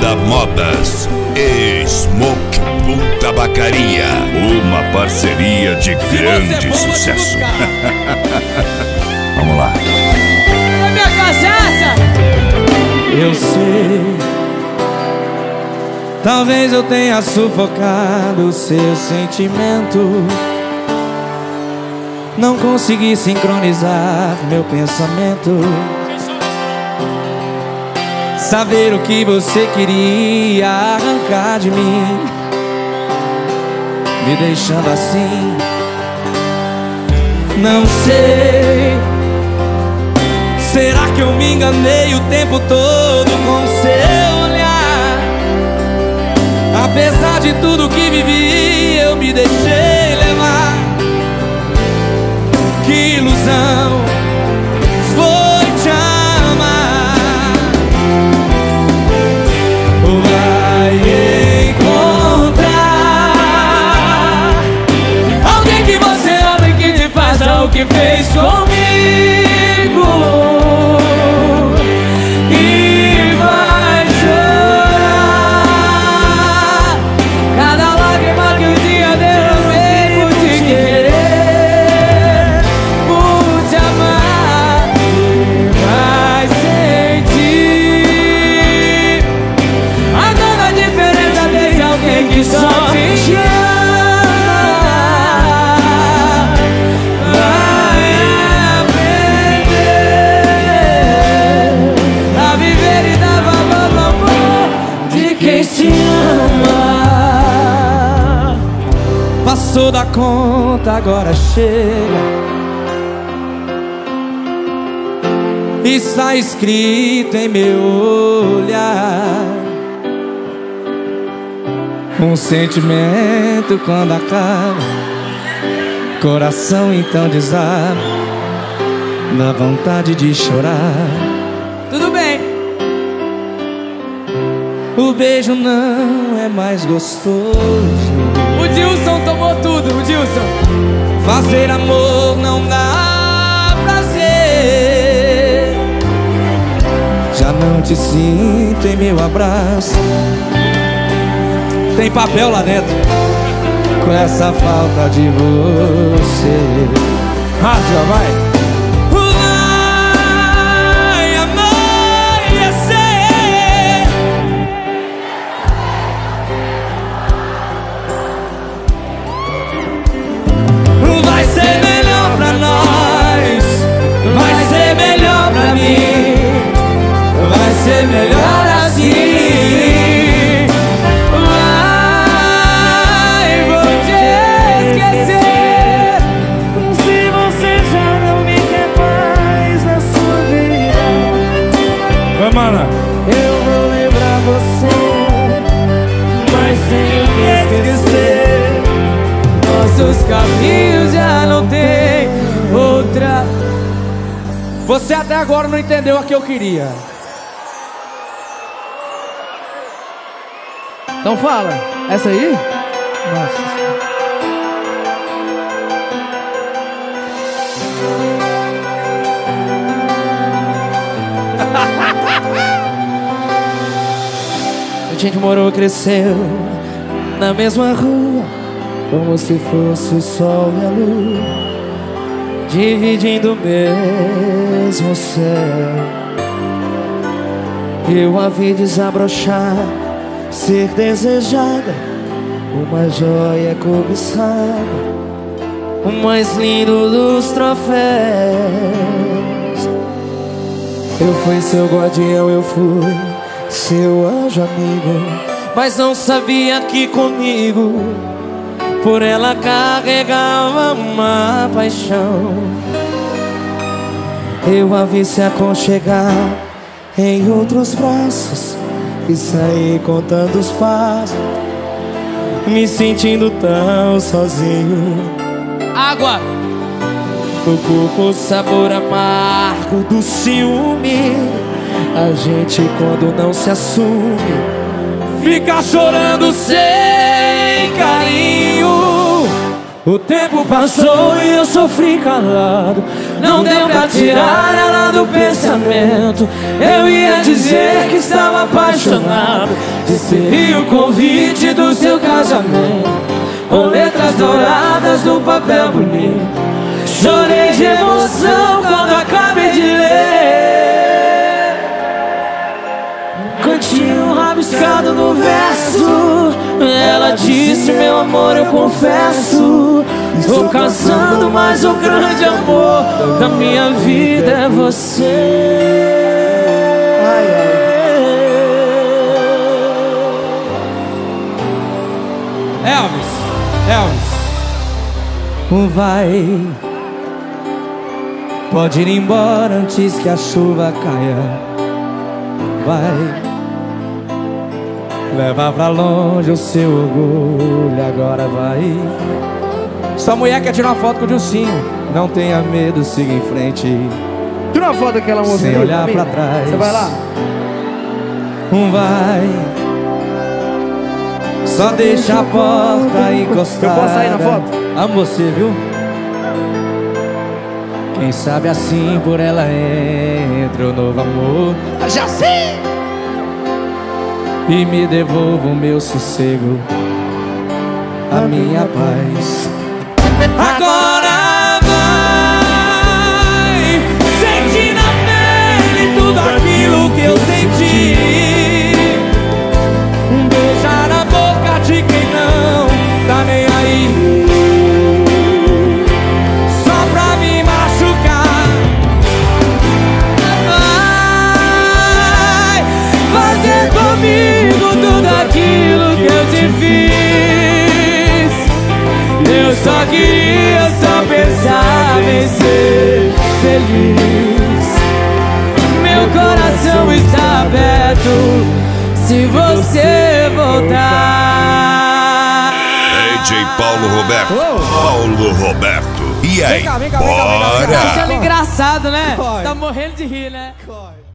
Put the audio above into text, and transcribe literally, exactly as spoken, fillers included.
Moda Modas e Smoke Boom Tabacaria, uma parceria de grande sucesso. Vamos lá. É minha cachaça! Eu sei, talvez eu tenha sufocado o seu sentimento. Não consegui sincronizar meu pensamento, saber o que você queria arrancar de mim, me deixando assim. Não sei, será que eu me enganei o tempo todo com seu olhar? Apesar de tudo que vivi, eu me deixei levar. Que ilusão foi te amar. Vai encontrar alguém que você ama e que te faça o que fez comigo. E vai chorar cada lágrima que um dia derramei por te querer, por te amar. E vai sentir a toda a diferença desse alguém que só te ama. Passou da conta, agora chega. Está escrito em meu olhar. Um sentimento quando acaba, coração então desaba, dá vontade de chorar. Tudo bem. O beijo não é mais gostoso. O Dilson tomou tudo, o Dilson. Fazer amor não dá prazer. Já não te sinto em meu abraço. Tem papel lá dentro com essa falta de você. Ah, já vai. Melhor assim. Vai, vou te esquecer. Se você já não me quer mais na sua vida, vai, mana. Eu vou lembrar você, mas sem me esquecer. Nossos caminhos já não tem outra. Você até agora não entendeu a que eu queria. Então fala, essa aí? Nossa. A gente morou e cresceu na mesma rua, como se fosse o sol e a lua, dividindo o mesmo céu. Eu a vi desabrochar, ser desejada, uma joia cobiçada, o mais lindo dos troféus. Eu fui seu guardião, eu fui seu anjo amigo, mas não sabia que comigo por ela carregava uma paixão. Eu a vi se aconchegar em outros braços e saí contando os passos, me sentindo tão sozinho. Água! O corpo, o sabor amargo do ciúme. A gente quando não se assume fica chorando sem carinho. O tempo passou e eu sofri calado. Não deu pra tirar ela do pensamento. Eu ia dizer que estava apaixonado. Recebi o convite do seu casamento, com letras douradas no papel bonito. Chorei de emoção quando acabei de ler. Cantinho rabiscado no verso. Ela disse: meu amor, eu confesso, estou cansando, mas o grande amor da minha vida é você. Ai, ai. Elvis, Elvis. Vai, pode ir embora antes que a chuva caia. Vai, leva pra longe o seu orgulho, agora vai. Essa mulher quer tirar uma foto com o Dilcinho. Não tenha medo, siga em frente. Tira uma foto daquela moça sem olhar pra trás. Você vai lá? Vai, só deixa a porta encostada. Eu posso sair na foto? Amo você, viu? Quem sabe assim por ela entra o novo amor. Já sei! E me devolva o meu sossego, a minha paz. Agora vai, sente na pele tudo aquilo que eu senti. Um beijar na boca de quem não tá nem aí, só pra me machucar. Vai fazer comigo tudo aquilo que eu te fiz. Eu só queria só pensar em ser feliz. Meu coração está aberto se você voltar. D J Paulo Roberto. Oh. Paulo Roberto. E aí, Vem cá, vem cá, vem cá, vem cá, vem cá. bora? Tá achando engraçado, né? Tá morrendo de rir, né?